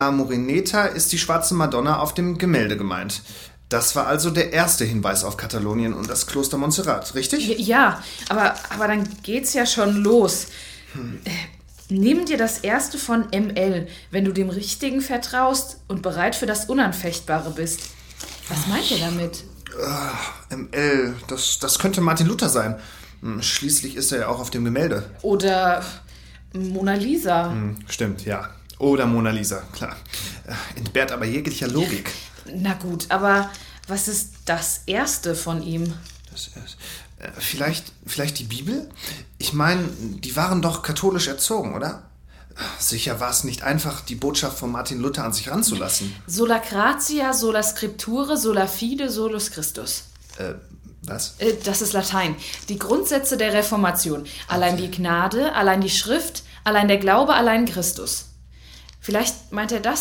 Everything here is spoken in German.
Moreneta ist die schwarze Madonna auf dem Gemälde gemeint. Das war also der erste Hinweis auf Katalonien und das Kloster Montserrat, richtig? Ja, aber dann geht's ja schon los. Nimm dir das erste von ML, wenn du dem Richtigen vertraust und bereit für das Unanfechtbare bist. Was meint ihr damit? ML, das könnte Martin Luther sein. Schließlich ist er ja auch auf dem Gemälde. Oder Mona Lisa. Stimmt, ja. Oder Mona Lisa, klar. Entbehrt aber jeglicher Logik. Na gut, aber was ist das erste von ihm? Vielleicht die Bibel? Ich meine, die waren doch katholisch erzogen, oder? Sicher war es nicht einfach, die Botschaft von Martin Luther an sich ranzulassen. Sola gratia, sola scriptura, sola fide, solus Christus. Was? Das ist Latein. Die Grundsätze der Reformation. Allein die Gnade, allein die Schrift, allein der Glaube, allein Christus. Vielleicht meint er das